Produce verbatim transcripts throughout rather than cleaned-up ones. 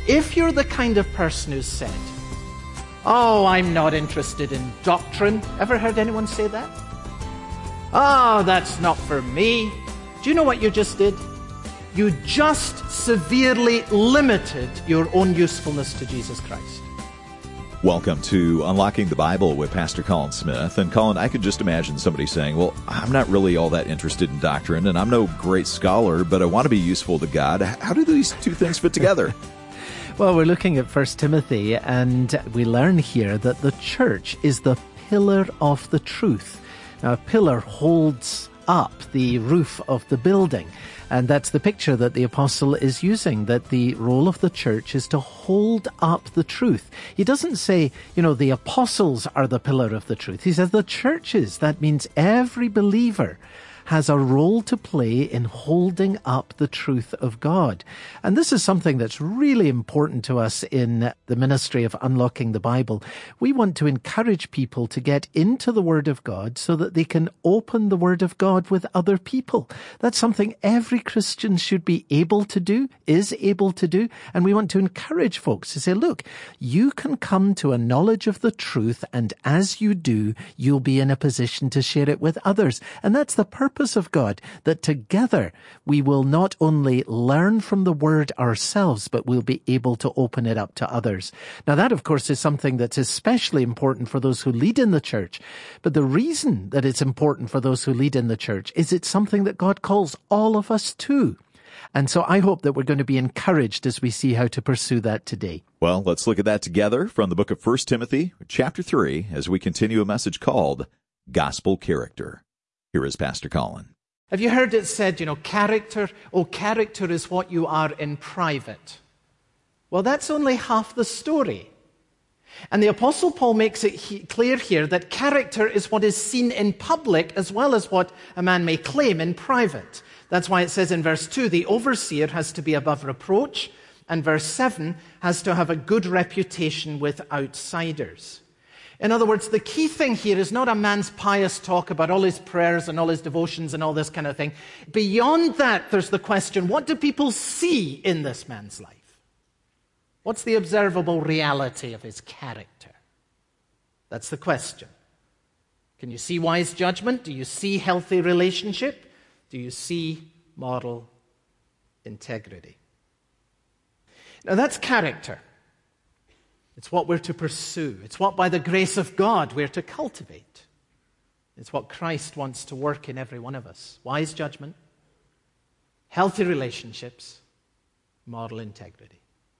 If you're the kind of person who said, "Oh, I'm not interested in doctrine." Ever heard anyone say that? "Oh, that's not for me." Do you know what you just did? You just severely limited your own usefulness to Jesus Christ. Welcome to Unlocking the Bible with Pastor Colin Smith. And Colin, I could just imagine somebody saying, well, I'm not really all that interested in doctrine, and I'm no great scholar, but I want to be useful to God. How do these two things fit together? Well, we're looking at First Timothy, and we learn here that the church is the pillar of the truth. Now, a pillar holds up the roof of the building. And that's the picture that the apostle is using, that the role of the church is to hold up the truth. He doesn't say, you know, the apostles are the pillar of the truth. He says the churches. That means every believer has a role to play in holding up the truth of God. And this is something that's really important to us in the ministry of Unlocking the Bible. We want to encourage people to get into the Word of God so that they can open the Word of God with other people. That's something every Christian should be able to do, is able to do. And we want to encourage folks to say, look, you can come to a knowledge of the truth, and as you do, you'll be in a position to share it with others. And that's the purpose of God, that together we will not only learn from the Word ourselves, but we'll be able to open it up to others. Now that, of course, is something that's especially important for those who lead in the church. But the reason that it's important for those who lead in the church is it's something that God calls all of us to. And so I hope that we're going to be encouraged as we see how to pursue that today. Well, let's look at that together from the book of First Timothy, chapter three, as we continue a message called Gospel Character. Here is Pastor Colin. Have you heard it said, you know, character, oh, character is what you are in private? Well, that's only half the story. And the Apostle Paul makes it he- clear here that character is what is seen in public as well as what a man may claim in private. That's why it says in verse two, the overseer has to be above reproach, and verse seven has to have a good reputation with outsiders. In other words, the key thing here is not a man's pious talk about all his prayers and all his devotions and all this kind of thing. Beyond that, there's the question, what do people see in this man's life? What's the observable reality of his character? That's the question. Can you see wise judgment? Do you see healthy relationship? Do you see moral integrity? Now that's character. It's what we're to pursue. It's what, by the grace of God, we're to cultivate. It's what Christ wants to work in every one of us. Wise judgment, healthy relationships, moral integrity.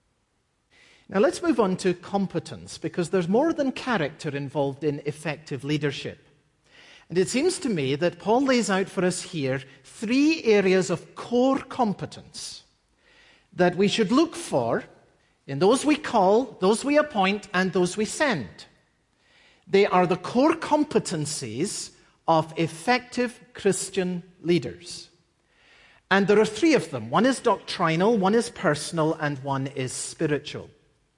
Now let's move on to competence, because there's more than character involved in effective leadership. And it seems to me that Paul lays out for us here three areas of core competence that we should look for in those we call, those we appoint, and those we send. They are the core competencies of effective Christian leaders. And there are three of them. One is doctrinal, one is personal, and one is spiritual.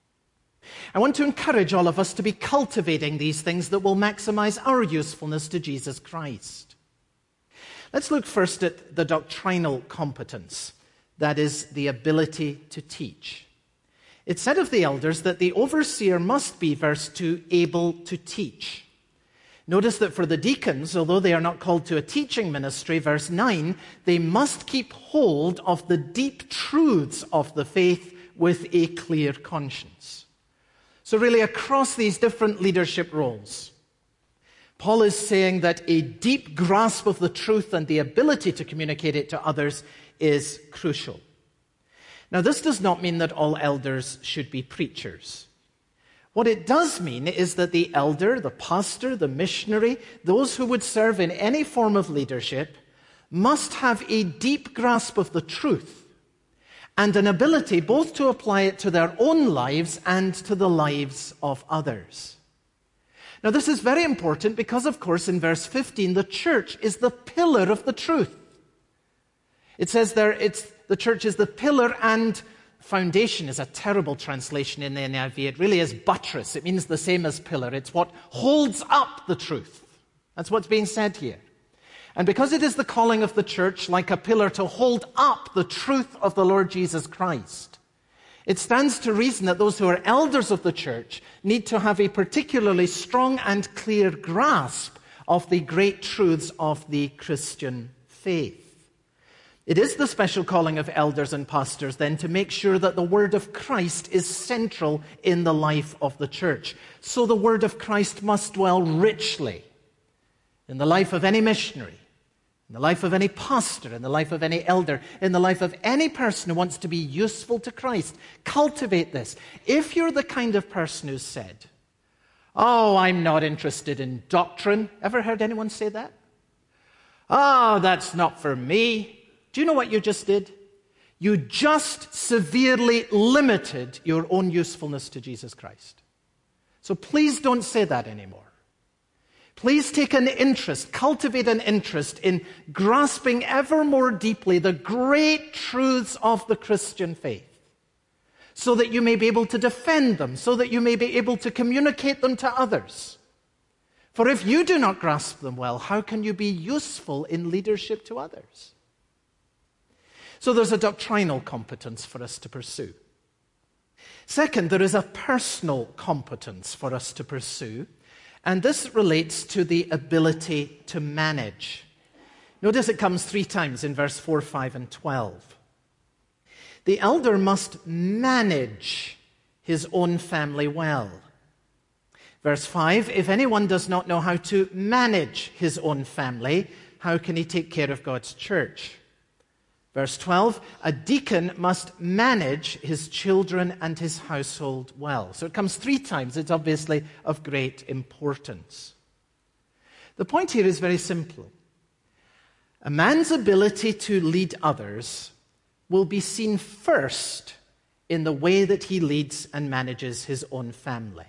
I want to encourage all of us to be cultivating these things that will maximize our usefulness to Jesus Christ. Let's look first at the doctrinal competence. That is the ability to teach. It's said of the elders that the overseer must be, verse two, able to teach. Notice that for the deacons, although they are not called to a teaching ministry, verse nine, they must keep hold of the deep truths of the faith with a clear conscience. So really, across these different leadership roles, Paul is saying that a deep grasp of the truth and the ability to communicate it to others is crucial. Now, this does not mean that all elders should be preachers. What it does mean is that the elder, the pastor, the missionary, those who would serve in any form of leadership, must have a deep grasp of the truth and an ability both to apply it to their own lives and to the lives of others. Now, this is very important because, of course, in verse fifteen, the church is the pillar of the truth. It says there, it's the church is the pillar, and foundation is a terrible translation in the N I V. It really is buttress. It means the same as pillar. It's what holds up the truth. That's what's being said here. And because it is the calling of the church, like a pillar, to hold up the truth of the Lord Jesus Christ, It stands to reason that those who are elders of the church need to have a particularly strong and clear grasp of the great truths of the Christian faith. It is the special calling of elders and pastors, then, to make sure that the word of Christ is central in the life of the church. So the word of Christ must dwell richly in the life of any missionary, in the life of any pastor, in the life of any elder, in the life of any person who wants to be useful to Christ. Cultivate this. If you're the kind of person who said, "Oh, I'm not interested in doctrine." Ever heard anyone say that? "Oh, that's not for me." Do you know what you just did? You just severely limited your own usefulness to Jesus Christ. So please don't say that anymore. Please take an interest, cultivate an interest in grasping ever more deeply the great truths of the Christian faith, so that you may be able to defend them, so that you may be able to communicate them to others. For if you do not grasp them well, how can you be useful in leadership to others? So there's a doctrinal competence for us to pursue. Second, there is a personal competence for us to pursue, and this relates to the ability to manage. Notice it comes three times in verse four, five, and twelve. The elder must manage his own family well. Verse five, if anyone does not know how to manage his own family, how can he take care of God's church? Verse twelve, a deacon must manage his children and his household well. So it comes three times. It's obviously of great importance. The point here is very simple. A man's ability to lead others will be seen first in the way that he leads and manages his own family.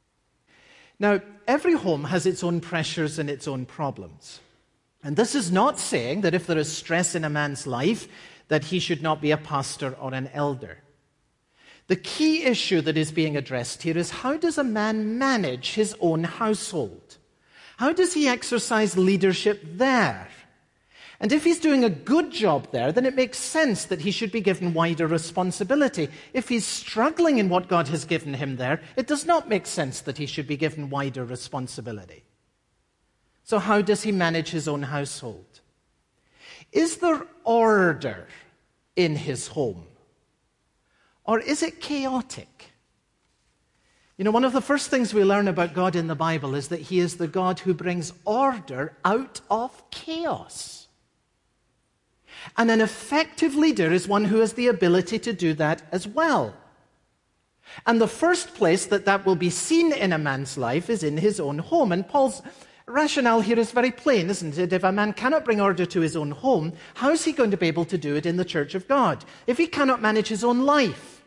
Now, every home has its own pressures and its own problems. And this is not saying that if there is stress in a man's life, that he should not be a pastor or an elder. The key issue that is being addressed here is, how does a man manage his own household? How does he exercise leadership there? And if he's doing a good job there, then it makes sense that he should be given wider responsibility. If he's struggling in what God has given him there, it does not make sense that he should be given wider responsibility. So how does he manage his own household? Is there order in his home? Or is it chaotic? You know, one of the first things we learn about God in the Bible is that he is the God who brings order out of chaos. And an effective leader is one who has the ability to do that as well. And the first place that that will be seen in a man's life is in his own home. And Paul's rationale here is very plain, isn't it? If a man cannot bring order to his own home, how is he going to be able to do it in the church of God? If he cannot manage his own life,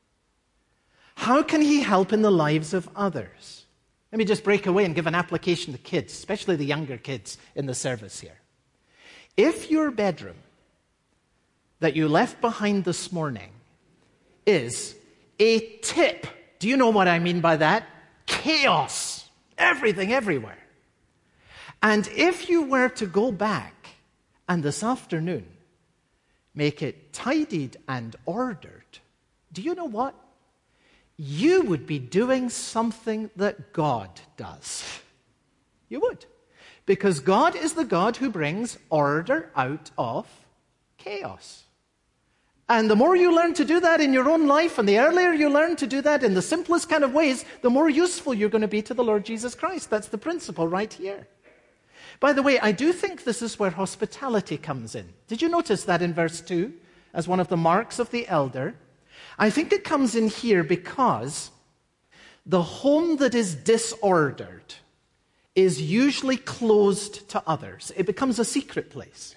how can he help in the lives of others? Let me just break away and give an application to kids, especially the younger kids in the service here. If your bedroom that you left behind this morning is a tip, do you know what I mean by that? Chaos. Everything everywhere. And if you were to go back and this afternoon make it tidied and ordered, do you know what? You would be doing something that God does. You would. Because God is the God who brings order out of chaos. And the more you learn to do that in your own life, and the earlier you learn to do that in the simplest kind of ways, the more useful you're going to be to the Lord Jesus Christ. That's the principle right here. By the way, I do think this is where hospitality comes in. Did you notice that in verse two, as one of the marks of the elder? I think it comes in here because the home that is disordered is usually closed to others. It becomes a secret place.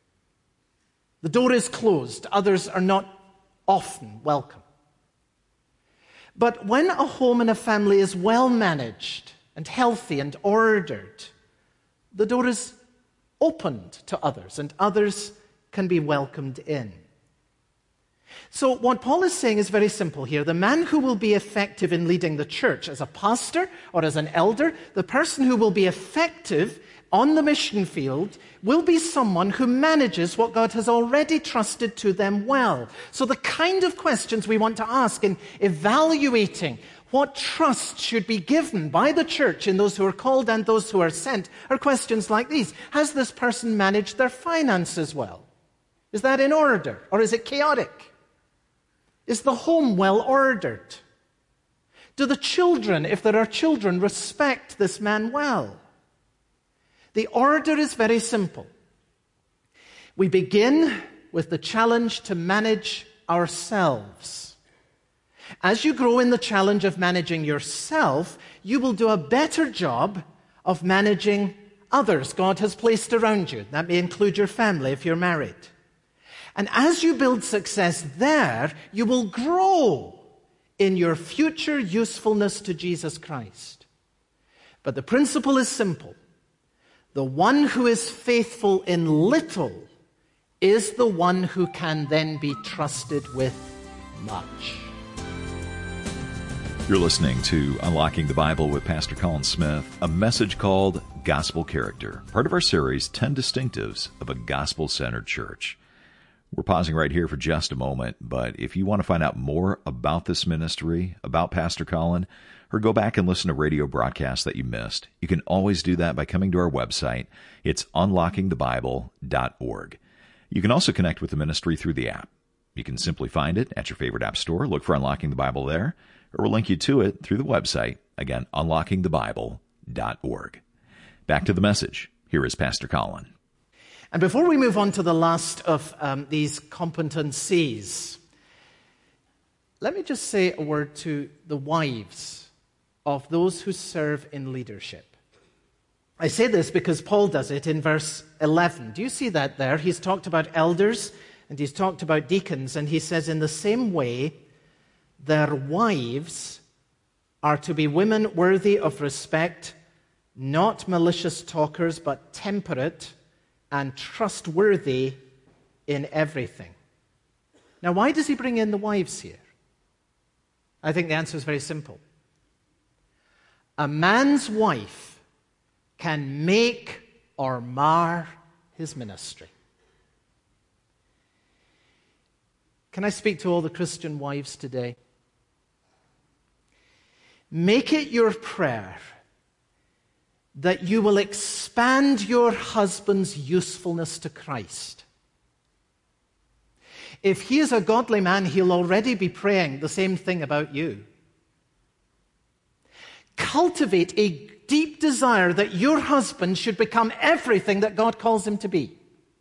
The door is closed. Others are not often welcome. But when a home and a family is well managed and healthy and ordered, the door is opened to others, and others can be welcomed in. So what Paul is saying is very simple here. The man who will be effective in leading the church as a pastor or as an elder, the person who will be effective on the mission field will be someone who manages what God has already trusted to them well. So the kind of questions we want to ask in evaluating what trust should be given by the church in those who are called and those who are sent are questions like these. Has this person managed their finances well? Is that in order, or is it chaotic? Is the home well ordered? Do the children, if there are children, respect this man well? The order is very simple. We begin with the challenge to manage ourselves. As you grow in the challenge of managing yourself, you will do a better job of managing others God has placed around you. That may include your family if you're married. And as you build success there, you will grow in your future usefulness to Jesus Christ. But the principle is simple. The one who is faithful in little is the one who can then be trusted with much. You're listening to Unlocking the Bible with Pastor Colin Smith, a message called Gospel Character, part of our series, ten Distinctives of a Gospel-Centered Church. We're pausing right here for just a moment, but if you want to find out more about this ministry, about Pastor Colin, or go back and listen to radio broadcasts that you missed, you can always do that by coming to our website. It's unlocking the bible dot org. You can also connect with the ministry through the app. You can simply find it at your favorite app store, look for Unlocking the Bible there, or we'll link you to it through the website, again, unlocking the bible dot org. Back to the message. Here is Pastor Colin. And before we move on to the last of um, these competencies, let me just say a word to the wives of those who serve in leadership. I say this because Paul does it in verse eleven. Do you see that there? He's talked about elders and he's talked about deacons, and he says, in the same way, their wives are to be women worthy of respect, not malicious talkers, but temperate and trustworthy in everything. Now, why does he bring in the wives here? I think the answer is very simple. A man's wife can make or mar his ministry. Can I speak to all the Christian wives today? Make it your prayer that you will expand your husband's usefulness to Christ. If he is a godly man, he'll already be praying the same thing about you. Cultivate a deep desire that your husband should become everything that God calls him to be.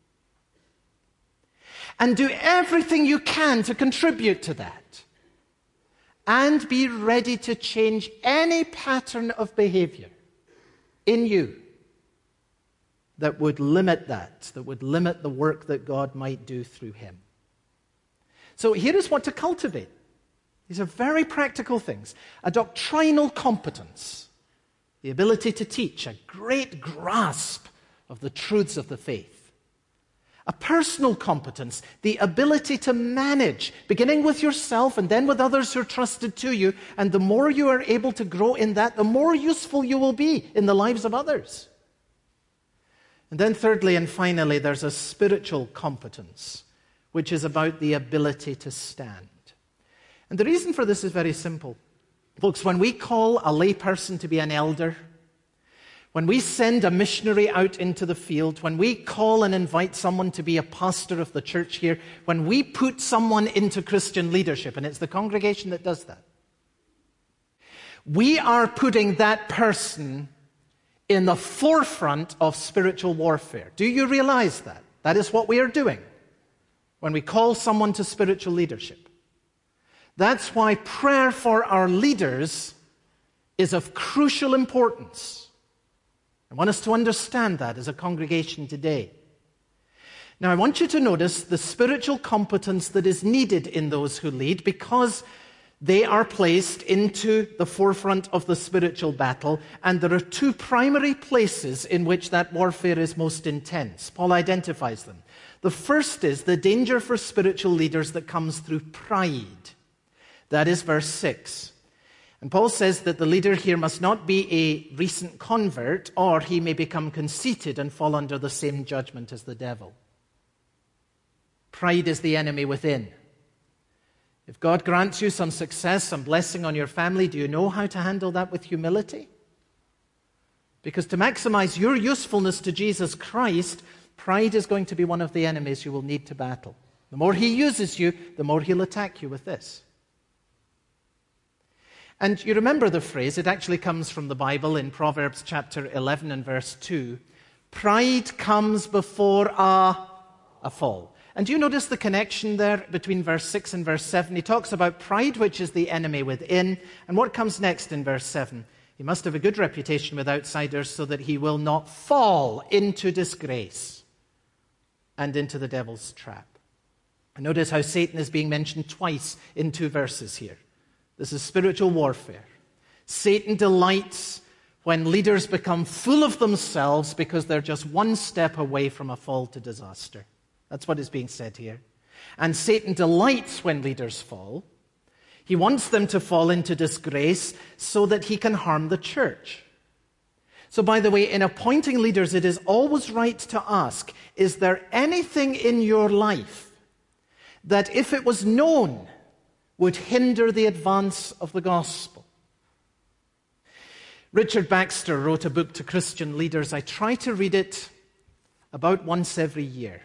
And do everything you can to contribute to that. And be ready to change any pattern of behavior in you that would limit that, that would limit the work that God might do through him. So here is what to cultivate. These are very practical things. A doctrinal competence, the ability to teach, a great grasp of the truths of the faith. A personal competence, the ability to manage, beginning with yourself and then with others who are trusted to you. And the more you are able to grow in that, the more useful you will be in the lives of others. And then thirdly and finally, there's a spiritual competence, which is about the ability to stand. And the reason for this is very simple. Folks, when we call a layperson to be an elder, when we send a missionary out into the field, when we call and invite someone to be a pastor of the church here, when we put someone into Christian leadership, and it's the congregation that does that, we are putting that person in the forefront of spiritual warfare. Do you realize that? That is what we are doing when we call someone to spiritual leadership. That's why prayer for our leaders is of crucial importance. I want us to understand that as a congregation today. Now, I want you to notice the spiritual competence that is needed in those who lead, because they are placed into the forefront of the spiritual battle, and there are two primary places in which that warfare is most intense. Paul identifies them. The first is the danger for spiritual leaders that comes through pride. That is verse six. And Paul says that the leader here must not be a recent convert, or he may become conceited and fall under the same judgment as the devil. Pride is the enemy within. If God grants you some success, some blessing on your family, do you know how to handle that with humility? Because to maximize your usefulness to Jesus Christ, pride is going to be one of the enemies you will need to battle. The more he uses you, the more he'll attack you with this. And you remember the phrase, it actually comes from the Bible in Proverbs chapter eleven and verse two. Pride comes before a, a fall. And do you notice the connection there between verse six and verse seven? He talks about pride, which is the enemy within. And what comes next in verse seven? He must have a good reputation with outsiders so that he will not fall into disgrace and into the devil's trap. And notice how Satan is being mentioned twice in two verses here. This is spiritual warfare. Satan delights when leaders become full of themselves because they're just one step away from a fall to disaster. That's what is being said here. And Satan delights when leaders fall. He wants them to fall into disgrace so that he can harm the church. So, by the way, in appointing leaders, it is always right to ask, is there anything in your life that, if it was known, would hinder the advance of the gospel? Richard Baxter wrote a book to Christian leaders. I try to read it about once every year.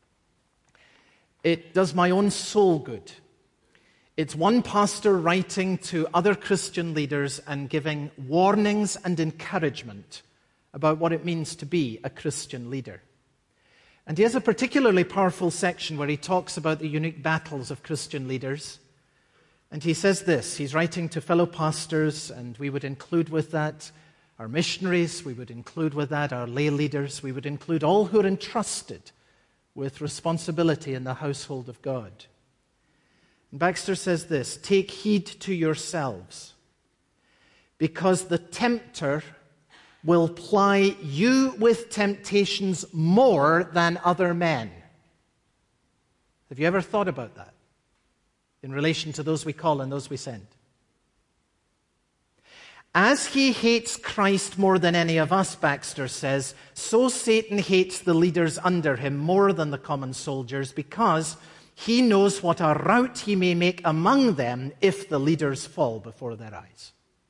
It does my own soul good. It's one pastor writing to other Christian leaders and giving warnings and encouragement about what it means to be a Christian leader. And he has a particularly powerful section where he talks about the unique battles of Christian leaders. And he says this, he's writing to fellow pastors, and we would include with that our missionaries, we would include with that our lay leaders, we would include all who are entrusted with responsibility in the household of God. And Baxter says this, take heed to yourselves, because the tempter will ply you with temptations more than other men. Have you ever thought about that in relation to those we call and those we send? As he hates Christ more than any of us, Baxter says, so Satan hates the leaders under him more than the common soldiers, because he knows what a rout he may make among them if the leaders fall before their eyes.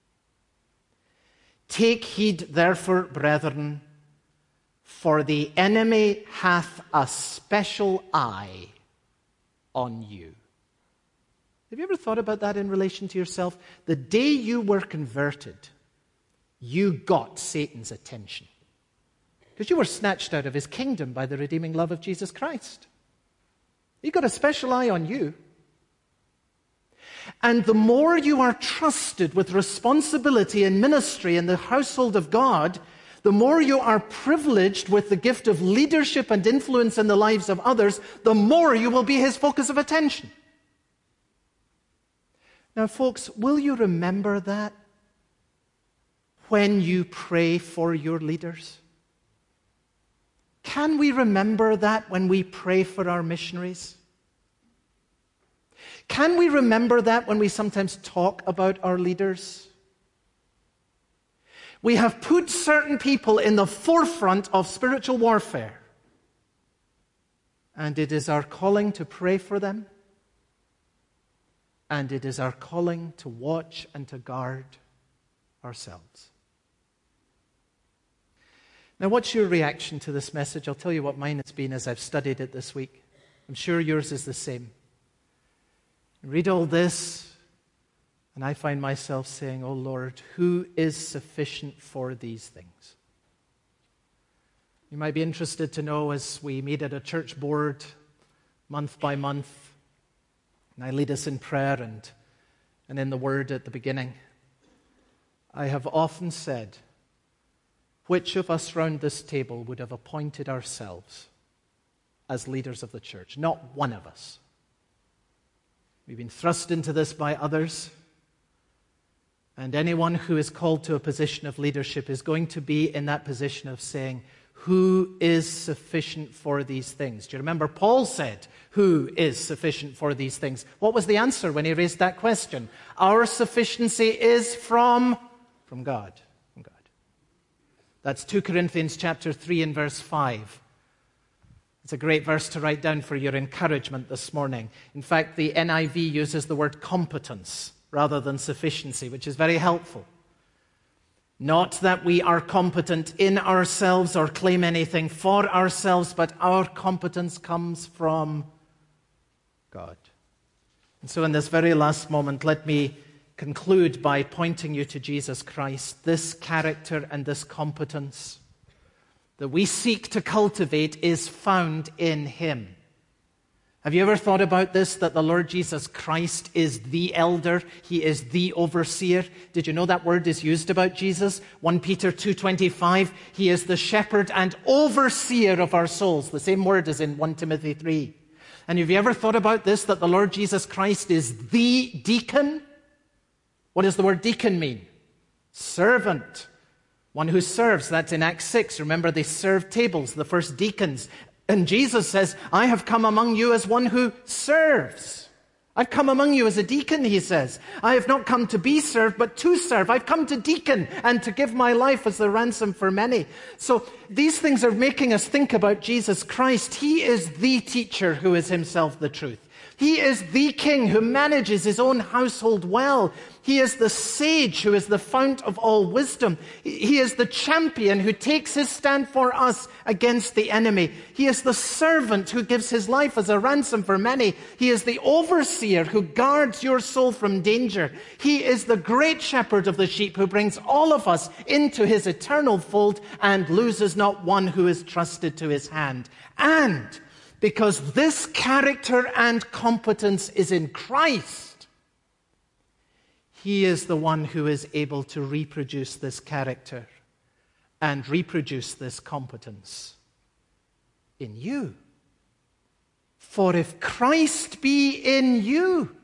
Take heed, therefore, brethren, for the enemy hath a special eye on you. Have you ever thought about that in relation to yourself? The day you were converted, you got Satan's attention, because you were snatched out of his kingdom by the redeeming love of Jesus Christ. He got a special eye on you. And the more you are trusted with responsibility and ministry in the household of God, the more you are privileged with the gift of leadership and influence in the lives of others, the more you will be his focus of attention. Now, folks, will you remember that when you pray for your leaders? Can we remember that when we pray for our missionaries? Can we remember that when we sometimes talk about our leaders? We have put certain people in the forefront of spiritual warfare, and it is our calling to pray for them, and it is our calling to watch and to guard ourselves. Now, what's your reaction to this message? I'll tell you what mine has been as I've studied it this week. I'm sure yours is the same. I read all this, and I find myself saying, "Oh Lord, who is sufficient for these things?" You might be interested to know, as we meet at a church board month by month, and I lead us in prayer and, and in the Word at the beginning, I have often said, which of us round this table would have appointed ourselves as leaders of the church? Not one of us. We've been thrust into this by others, and anyone who is called to a position of leadership is going to be in that position of saying, Who is sufficient for these things? Do you remember Paul said, who is sufficient for these things? What was the answer when he raised that question? Our sufficiency is from, from God. From God. That's Second Corinthians chapter three and verse five. It's a great verse to write down for your encouragement this morning. In fact, the N I V uses the word competence rather than sufficiency, which is very helpful. Not that we are competent in ourselves or claim anything for ourselves, but our competence comes from God. And so in this very last moment, let me conclude by pointing you to Jesus Christ. This character and this competence that we seek to cultivate is found in Him. Have you ever thought about this, that the Lord Jesus Christ is the elder? He is the overseer. Did you know that word is used about Jesus? First Peter two twenty-five, He is the shepherd and overseer of our souls. The same word as in First Timothy three. And have you ever thought about this, that the Lord Jesus Christ is the deacon? What does the word deacon mean? Servant. One who serves. That's in Acts six. Remember, they served tables, the first deacons. And Jesus says, I have come among you as one who serves. I've come among you as a deacon, He says. I have not come to be served, but to serve. I've come to deacon and to give my life as the ransom for many. So these things are making us think about Jesus Christ. He is the teacher who is Himself the truth. He is the king who manages his own household well. He is the sage who is the fount of all wisdom. He is the champion who takes his stand for us against the enemy. He is the servant who gives his life as a ransom for many. He is the overseer who guards your soul from danger. He is the great shepherd of the sheep who brings all of us into his eternal fold and loses not one who is trusted to his hand. And because this character and competence is in Christ, He is the one who is able to reproduce this character and reproduce this competence in you. For if Christ be in you,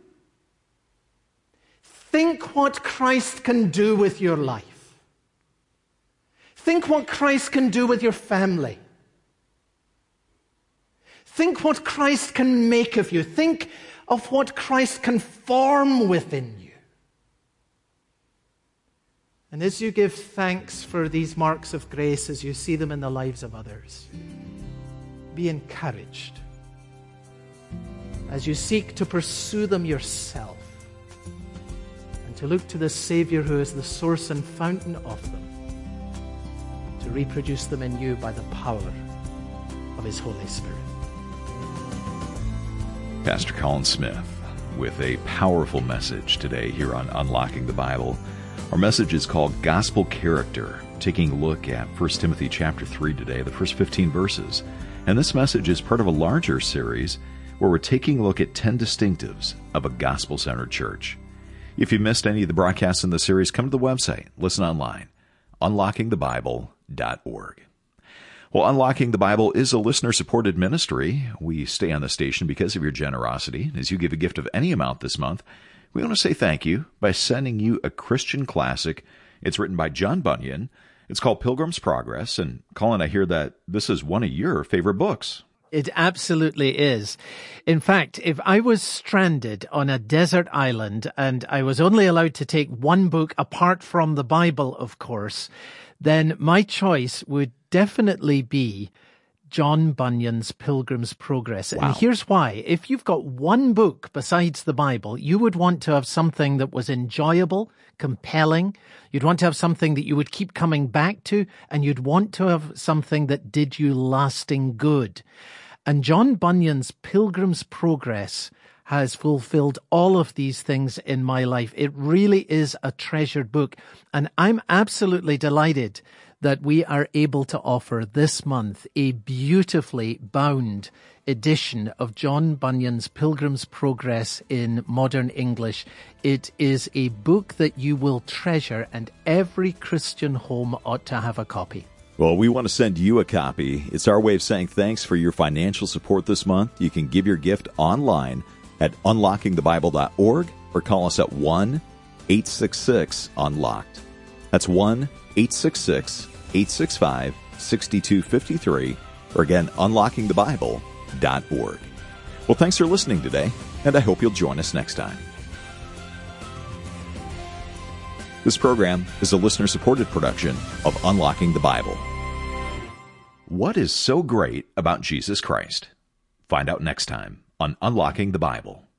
think what Christ can do with your life. Think what Christ can do with your family. Think what Christ can make of you. Think of what Christ can form within you. And as you give thanks for these marks of grace, as you see them in the lives of others, be encouraged as you seek to pursue them yourself and to look to the Savior who is the source and fountain of them, to reproduce them in you by the power of His Holy Spirit. Pastor Colin Smith with a powerful message today here on Unlocking the Bible. Our message is called Gospel Character, taking a look at First Timothy chapter three today, the first fifteen verses. And this message is part of a larger series where we're taking a look at ten distinctives of a gospel-centered church. If you missed any of the broadcasts in the series, come to the website, listen online, unlocking the bible dot org. Well, Unlocking the Bible is a listener-supported ministry. We stay on the station because of your generosity. As you give a gift of any amount this month, we want to say thank you by sending you a Christian classic. It's written by John Bunyan. It's called Pilgrim's Progress. And Colin, I hear that this is one of your favorite books. It absolutely is. In fact, if I was stranded on a desert island and I was only allowed to take one book apart from the Bible, of course, then my choice would definitely be John Bunyan's Pilgrim's Progress. Wow. And here's why. If you've got one book besides the Bible, you would want to have something that was enjoyable, compelling. You'd want to have something that you would keep coming back to, and you'd want to have something that did you lasting good. And John Bunyan's Pilgrim's Progress has fulfilled all of these things in my life. It really is a treasured book. And I'm absolutely delighted that we are able to offer this month a beautifully bound edition of John Bunyan's Pilgrim's Progress in modern English. It is a book that you will treasure, and every Christian home ought to have a copy. Well, we want to send you a copy. It's our way of saying thanks for your financial support this month. You can give your gift online at unlocking the bible dot org or call us at one eight six six unlocked. That's one eight six six eight six five six two five three, or again, unlocking the bible dot org. Well, thanks for listening today, and I hope you'll join us next time. This program is a listener-supported production of Unlocking the Bible. What is so great about Jesus Christ? Find out next time on Unlocking the Bible.